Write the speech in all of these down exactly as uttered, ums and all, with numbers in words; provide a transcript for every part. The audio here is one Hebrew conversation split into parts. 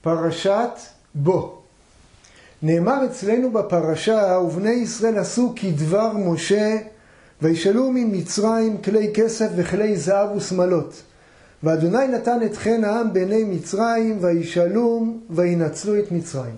פרשת בו. נאמר אצלנו בפרשה, ובני ישראל עשו כדבר משה, וישאלו ממצרים כלי כסף וכלי זהב ושמלות. ואדוני נתן את חן העם בעיני מצרים, וישאלום וינצלו את מצרים.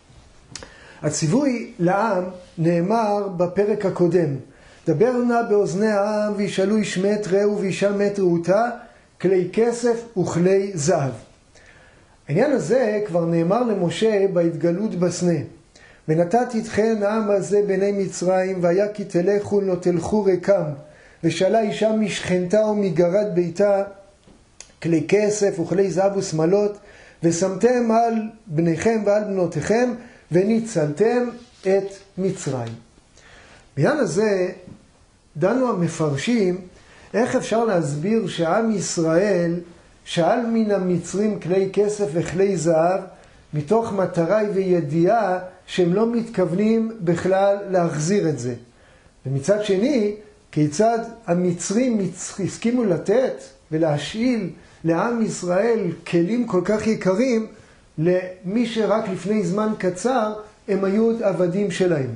הציווי לעם נאמר בפרק הקודם, דבר נא באוזני העם וישאלו איש מת רעהו ואישה מת רעותה, כלי כסף וכלי זהב. העניין הזה כבר נאמר למשה בהתגלות בסנה. ונתתי אתכן העם הזה בעיני מצרים, והיה כי תלכו לא תלכו ריקם, ושאלה אישה משכנתה ומגרד ביתה כלי כסף וכלי זהב ושמלות, ושמתם על בניכם ועל בנותיכם, וניצלתם את מצרים. בעניין הזה דנו המפרשים איך אפשר להסביר שעם ישראל שאל מן המצרים כלי כסף וכלי זהב, מתוך מטרה וידיעה שהם לא מתכוונים בכלל להחזיר את זה. ומצד שני, כיצד המצרים הסכימו לתת ולהשאיל לעם ישראל כלים כל כך יקרים, למי שרק לפני זמן קצר הם היו עבדים שלהם.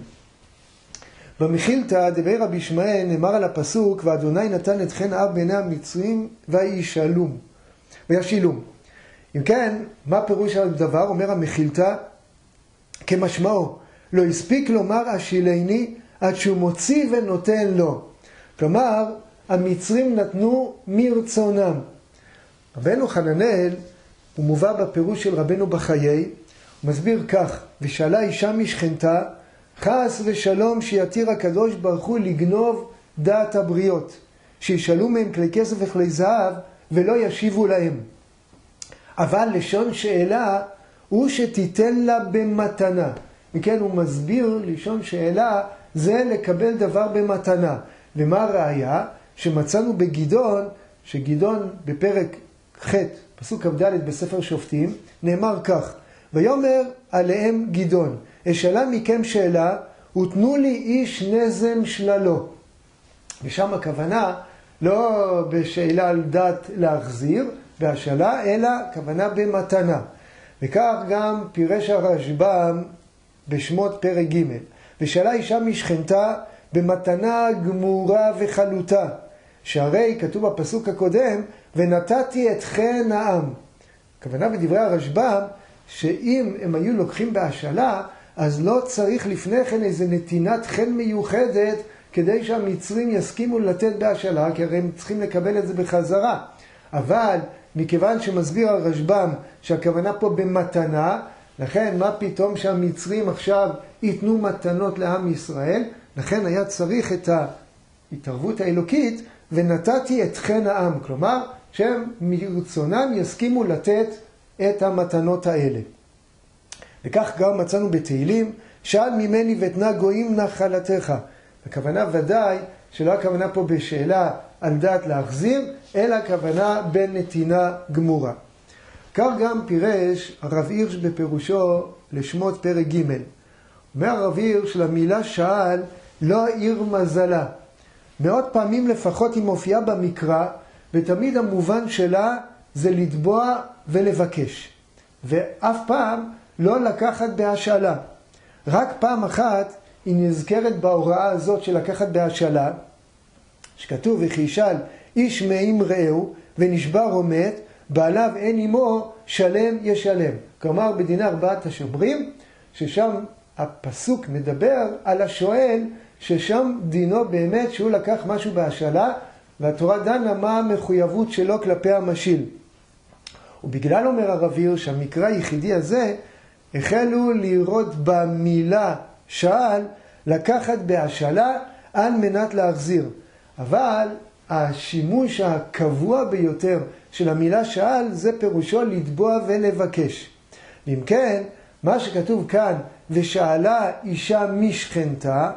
במחילתא דבי רבי ישמעאל נאמר על הפסוק, ואדוני נתן את חן העם בעיני המצרים וישאלום. וישאלום. אם כן, מה פירוש הדבר? אומר המחילתא, כמשמעו, לא הספיק לומר אשילני עד שהוא מוציא ונותן לו. כלומר, המצרים נתנו מרצונם. רבנו חננאל, הוא מובא בפירוש של רבנו בחיי, הוא מסביר כך, ושאלה אישה משכנתה, חס ושלום שיתיר הקדוש ברוך הוא לגנוב דעת הבריות, שישאלו מהם כלי כסף וכלי זהב ולא ישיבו להם. אבל לשון שאלה הוא שתיתן לה במתנה. וכן הוא מסביר לשון שאלה זה לקבל דבר במתנה. ומה הראיה? שמצאנו בגדעון, שגדעון בפרק ח' פסוק כ"ד בספר שופטים, נאמר כך, ויאמר עליהם גדעון, אשאלה מכם שאלה, ותנו לי איש נזם שללו. ושם הכוונה לא בשאלה על דת להחזיר, בהשאלה, אלא כוונה במתנה. וכך גם פירש הרשב"ם בשמות פרק ג'. ושאלה אישה משכנתה במתנה גמורה וחלוטה. שהרי כתוב בפסוק הקודם, ונתתי את חן העם. הכוונה בדברי הרשב"ם, שאם הם היו לוקחים בהשאלה, אז לא צריך לפני כן איזו נתינת חן מיוחדת, כדי שהמצרים יסכימו לתת בהשאלה, כי הרי הם צריכים לקבל את זה בחזרה. אבל מכיוון שמסביר הרשב"ם שהכוונה פה במתנה, לכן מה פתאום שהמצרים עכשיו ייתנו מתנות לעם ישראל, לכן היה צריך את ההתערבות האלוקית, ונתתי את חן העם, כלומר שהם מרצונם יסכימו לתת את המתנות האלה. וכך גם מצאנו בתהילים, שאל ממני ותנה גויים נחלתך. הכוונה ודאי שלא הכוונה פה בשאלה על דעת להחזיר, אלא הכוונה בנתינה גמורה. כך גם פירש הרב הירש בפירושו לשמות פרק ג'. אומר הרב הירש שלמילה שאל לא העיר מזלה. מאות פעמים לפחות היא מופיעה במקרא, ותמיד המובן שלה זה לתבוע ולבקש. ואף פעם לא לקחת בהשאלה. רק פעם אחת היא נזכרת בהוראה הזאת של לקחת בהשאלה, שכתוב וכי ישאל איש מעם רעהו ונשבר או מת, בעליו אין עמו שלם ישלם. כלומר בדיני ארבעת השומרים, ששם הפסוק מדבר על השואל, ששם דינו באמת שהוא לקח משהו בהשאלה, והתורה דנה מה המחויבות שלו כלפי המשיל. ובגלל אומר הרב הירש שהמקרא היחידי הזה, החלו לראות במילה שאל לקחת בהשאלה על מנת להחזיר. אבל השימוש הקבוע ביותר של המילה שאל זה פירושו לתבוע ולבקש. אם כן, מה שכתוב כאן, ושאלה אישה משכנתה,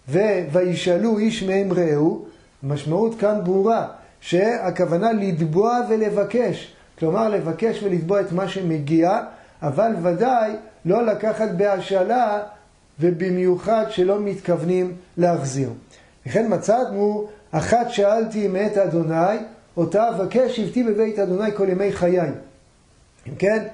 וישאלו איש מהם רעהו, משמעות כאן ברורה, שהכוונה לתבוע ולבקש. כלומר, לבקש ולתבוע את מה שמגיע, אבל ודאי לא לקחת בהשאלה, ובמיוחד שלא מתכוונים להחזיר. לכן מצאנו, אחת שאלתי מאת אדוני, אותה אבקש שבתי בבית אדוני כל ימי חיי. אם כן,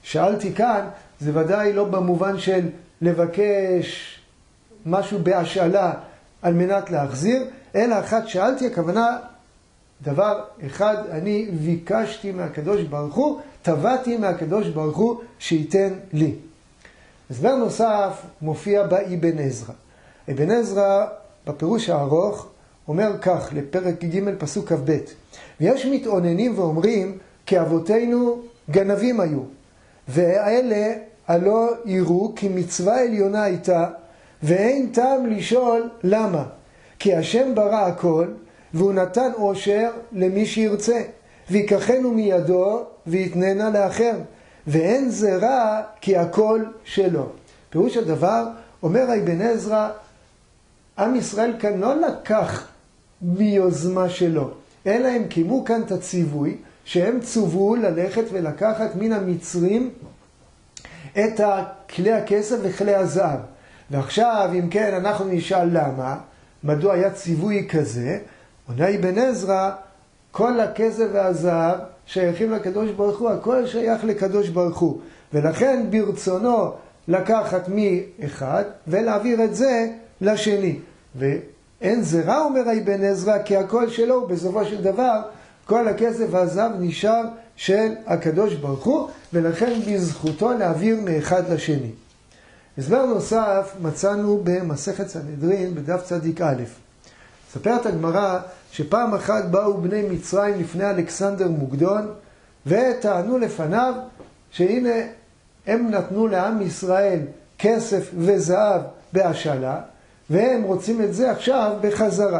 שאלתי כאן, זה ודאי לא במובן של לבקש משהו בהשאלה על מנת להחזיר, אלא אחת שאלתי, הכוונה דבר אחד, אני ביקשתי מהקדוש ברוך הוא, תבעתי מהקדוש ברוך הוא שייתן לי. הסבר נוסף מופיע באבן עזרא. אבן עזרא בפירוש הארוך אומר כך, לפרק ג' פסוק כ"ב: ויש מתאוננים ואומרים כי אבותינו גנבים היו, ואלה הלא יראו כי מצווה עליונה הייתה, ואין טעם לשאול למה, כי השם ברא הכל והוא נתן עושר למי שירצה, ויקחנו מידו ויתננה לאחר, ואין זה רע כי הכל שלו. פירוש הדבר, אומר אבן עזרא, עם ישראל כאן לא לקח מיוזמה שלו, אלא הם קימו כאן את הציווי שהם צוו ללכת ולקחת מן המצרים את כלי הכסף וכלי הזהב. ועכשיו אם כן אנחנו נשאל למה, מדוע היה ציווי כזה? עונה אבן עזרא, כל הכסף והזהב שייכים לקדוש ברוך הוא, הכל שייך לקדוש ברוך הוא, ולכן ברצונו לקחת מאחד ולהעביר את זה לשני, ואין זה רע, אומר אבן עזרא, כי הכל שלו, ובסופו של דבר כל הכסף והזהב נשאר של הקדוש ברוך הוא, ולכן בזכותו להעביר מאחד לשני. הסבר נוסף מצאנו במסכת סנהדרין בדף צדיק א'. ספרת הגמרא שפעם אחת באו בני מצרים לפני אלכסנדר מוקדון וטענו לפניו שהנה הם נתנו לעם ישראל כסף וזהב בהשאלה והם רוצים את זה עכשיו בחזרה.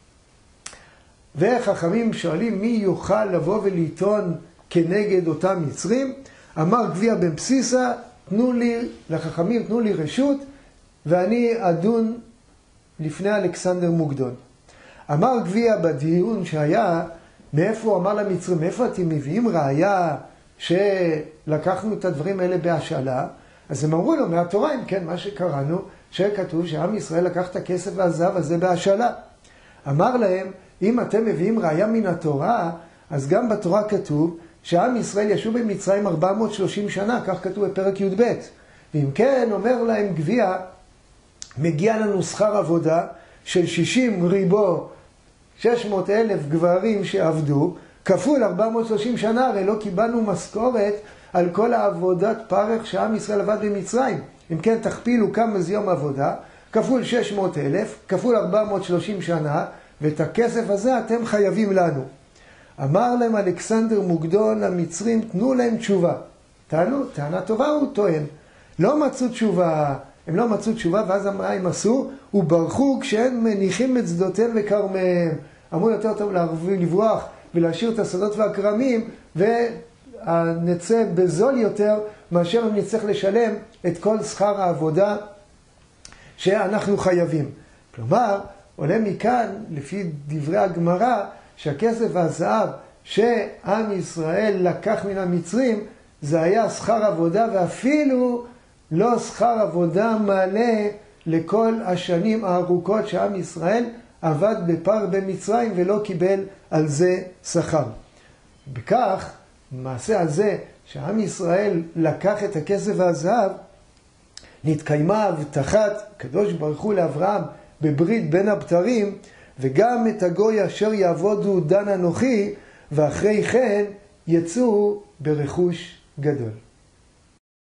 וחכמים שואלים מי יוכל לבוא ולטעון כנגד אותם מצרים? אמר גביע בן בסיסה, תנו לי, לחכמים תנו לי רשות ואני אדון לפני אלכסנדר מוקדון. אמר גביע בדיון שהיה, מאיפה הוא אמר למצרים, מאיפה אתם מביאים ראיה שלקחנו את הדברים האלה בהשאלה? אז הם אמרו לו מהתורה, אם כן, מה שקראנו, שכתוב שעם ישראל לקח את הכסף והזהב הזה בהשאלה. אמר להם, אם אתם מביאים ראיה מן התורה, אז גם בתורה כתוב שעם ישראל ישוב במצרים ארבע מאות ושלושים שנה, כך כתוב בפרק י"ב. ואם כן, אומר להם גביע, מגיע לנו שכר עבודה של שישים ריבו, שש מאות אלף גברים שעבדו, כפול ארבע מאות ושלושים שנה, הרי לא קיבלנו משכורת על כל העבודת פרך שעם ישראל עבד במצרים. אם כן, תכפילו כמה זה יום עבודה, כפול שש מאות אלף, כפול ארבע מאות ושלושים שנה, ואת הכסף הזה אתם חייבים לנו. אמר להם אלכסנדר מוקדון למצרים, תנו להם תשובה. טענו, טענה טובה הוא טוען. לא מצאו תשובה, הם לא מצאו תשובה, ואז מה הם עשו? וברחו כשהם מניחים את שדותיהם וכרמיהם. אמרו יותר טוב לברוח ולהשאיר את השדות והכרמים, ונצא בזול יותר, מאשר אם נצטרך לשלם את כל שכר העבודה שאנחנו חייבים. כלומר, עולה מכאן, לפי דברי הגמרא, שהכסף והזהב שעם ישראל לקח מן המצרים, זה היה שכר עבודה, ואפילו לא שכר עבודה מלא לכל השנים הארוכות שעם ישראל עבד בפר במצרים ולא קיבל על זה שכר. בכך, מעשה הזה שעם ישראל לקח את הכסף והזהב, נתקיימה הבטחת קדוש ברוך הוא לאברהם בברית בין הבתרים, וגם את הגוי אשר יעבודו דן אנוכי, ואחרי כן יצאו ברכוש גדול.